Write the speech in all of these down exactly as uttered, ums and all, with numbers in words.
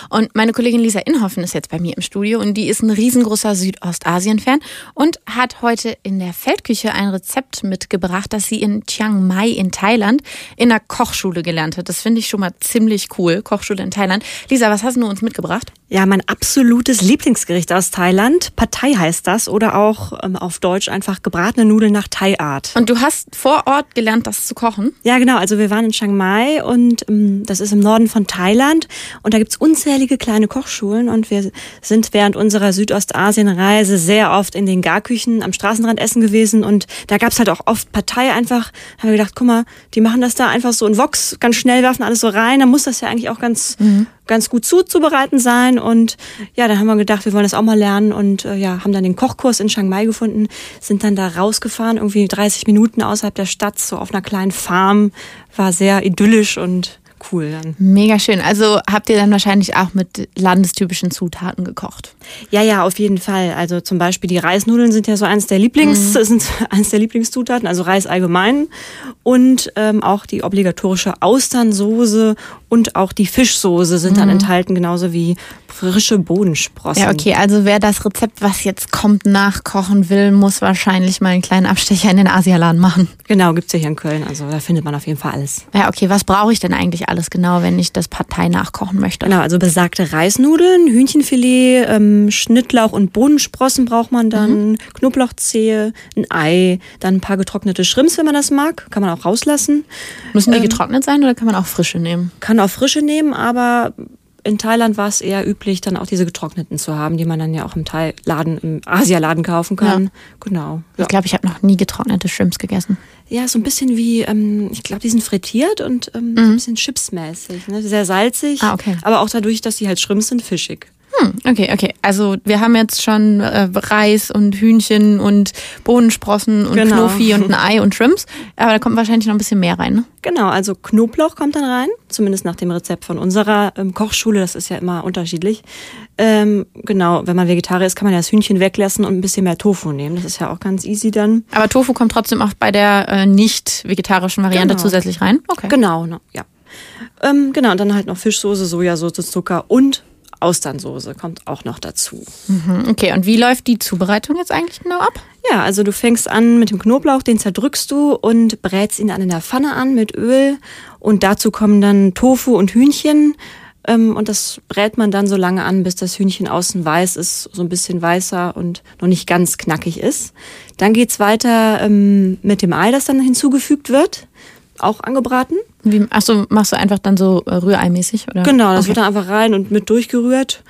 Und meine Kollegin Lisa Inhoffen ist jetzt bei mir im Studio und die ist ein riesengroßer Südostasien-Fan und hat heute in der Feldküche ein Rezept mitgebracht, das sie in Chiang Mai in Thailand in einer Kochschule gelernt hat. Das finde ich schon mal ziemlich cool, Kochschule in Thailand. Lisa, was hast du uns mitgebracht? Ja, mein absolutes Lieblingsgericht aus Thailand. Pad Thai heißt das oder auch ähm, auf Deutsch einfach gebratene Nudeln nach Thai-Art. Und du hast vor Ort gelernt, das zu kochen? Ja, genau. Also wir waren in Chiang Mai und ähm, das ist im Norden von Thailand und da gibt's unzählige kleine Kochschulen und wir sind während unserer Südostasien-Reise sehr oft in den Garküchen am Straßenrand essen gewesen und da gab's halt auch oft Pad Thai einfach. Da haben wir gedacht, guck mal, die machen das da einfach so in Woks, ganz schnell, werfen alles so rein. Da muss das ja eigentlich auch ganz... Mhm. ganz gut zuzubereiten sein und ja, dann haben wir gedacht, wir wollen das auch mal lernen und äh, ja, haben dann den Kochkurs in Chiang Mai gefunden, sind dann da rausgefahren, irgendwie dreißig Minuten außerhalb der Stadt, so auf einer kleinen Farm, war sehr idyllisch und cool dann. Mega schön. Also habt ihr dann wahrscheinlich auch mit landestypischen Zutaten gekocht? Ja, ja, auf jeden Fall. Also zum Beispiel die Reisnudeln sind ja so eins der Lieblings, mhm. sind eins der Lieblingszutaten, also Reis allgemein und ähm, auch die obligatorische Austernsoße und auch die Fischsoße sind dann mhm. enthalten, genauso wie frische Bodensprossen. Ja, okay, also wer das Rezept, was jetzt kommt, nachkochen will, muss wahrscheinlich mal einen kleinen Abstecher in den Asialaden machen. Genau, gibt's ja hier in Köln, also da findet man auf jeden Fall alles. Ja, okay, was brauche ich denn eigentlich alles genau, wenn ich das Pad Thai nachkochen möchte? Genau, also besagte Reisnudeln, Hühnchenfilet, ähm, Schnittlauch und Bodensprossen braucht man dann, mhm. Knoblauchzehe, ein Ei, dann ein paar getrocknete Shrimps, wenn man das mag, kann man auch rauslassen. Müssen die ähm, getrocknet sein oder kann man auch frische nehmen? Kann auch frische nehmen, aber in Thailand war es eher üblich, dann auch diese getrockneten zu haben, die man dann ja auch im Thai-Laden, im Asialaden kaufen kann. Ja. Genau. Ja. Ich glaube, ich habe noch nie getrocknete Shrimps gegessen. Ja, so ein bisschen wie, ähm, ich glaube, die sind frittiert und ähm, mhm. so ein bisschen chipsmäßig, ne? Sehr salzig, ah, okay. aber auch dadurch, dass die halt Shrimps sind, fischig. Hm, okay, okay. Also wir haben jetzt schon äh, Reis und Hühnchen und Bohnensprossen und genau. Knofi und ein Ei und Shrimps. Aber da kommt wahrscheinlich noch ein bisschen mehr rein, ne? Genau, also Knoblauch kommt dann rein, zumindest nach dem Rezept von unserer ähm, Kochschule. Das ist ja immer unterschiedlich. Ähm, genau, wenn man Vegetarier ist, kann man ja das Hühnchen weglassen und ein bisschen mehr Tofu nehmen. Das ist ja auch ganz easy dann. Aber Tofu kommt trotzdem auch bei der äh, nicht vegetarischen Variante genau. zusätzlich rein? Okay. Genau, no, ja. Ähm, genau, und dann halt noch Fischsoße, Sojasauce, Zucker und Austernsoße kommt auch noch dazu. Mhm, okay, und wie läuft die Zubereitung jetzt eigentlich genau ab? Ja, also du fängst an mit dem Knoblauch, den zerdrückst du und brätst ihn dann in der Pfanne an mit Öl. Und dazu kommen dann Tofu und Hühnchen. Ähm, und das brät man dann so lange an, bis das Hühnchen außen weiß ist, so ein bisschen weißer und noch nicht ganz knackig ist. Dann geht's weiter ähm, mit dem Ei, das dann hinzugefügt wird. Auch angebraten. Wie, achso, machst du einfach dann so äh, rühreimäßig? Oder? Genau, das okay. wird dann einfach rein und mit durchgerührt.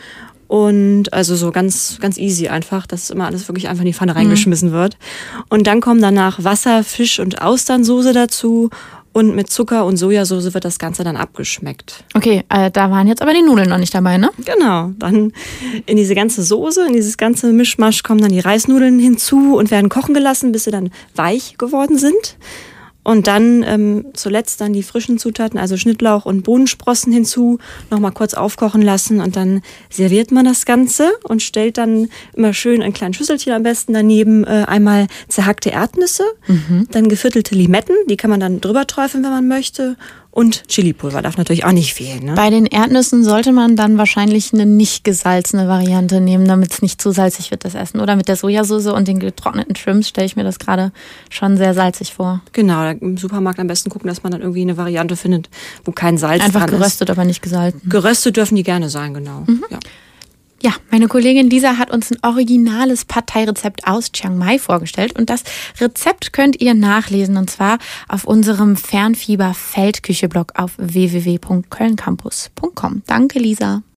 Und also so ganz ganz easy einfach, dass immer alles wirklich einfach in die Pfanne reingeschmissen mhm. wird. Und dann kommen danach Wasser, Fisch und Austernsoße dazu. Und mit Zucker und Sojasauce wird das Ganze dann abgeschmeckt. Okay, äh, da waren jetzt aber die Nudeln noch nicht dabei, ne? Genau, dann in diese ganze Soße, in dieses ganze Mischmasch kommen dann die Reisnudeln hinzu und werden kochen gelassen, bis sie dann weich geworden sind. Und dann ähm, zuletzt dann die frischen Zutaten, also Schnittlauch und Bohnensprossen hinzu, nochmal kurz aufkochen lassen und dann serviert man das Ganze und stellt dann immer schön ein kleines Schüsselchen am besten daneben äh, einmal zerhackte Erdnüsse, mhm. dann geviertelte Limetten, die kann man dann drüber träufeln, wenn man möchte. Und Chilipulver darf natürlich auch nicht fehlen. Ne? Bei den Erdnüssen sollte man dann wahrscheinlich eine nicht gesalzene Variante nehmen, damit es nicht zu salzig wird, das Essen. Oder mit der Sojasauce und den getrockneten Shrimps stelle ich mir das gerade schon sehr salzig vor. Genau, im Supermarkt am besten gucken, dass man dann irgendwie eine Variante findet, wo kein Salz Einfach dran ist. Einfach geröstet, aber nicht gesalzen. Geröstet dürfen die gerne sein, genau. Mhm. Ja. Ja, meine Kollegin Lisa hat uns ein originales Pad Thai-Rezept aus Chiang Mai vorgestellt und das Rezept könnt ihr nachlesen und zwar auf unserem Fernfieber-Feldküche-Blog auf w w w punkt köln campus punkt com. Danke, Lisa.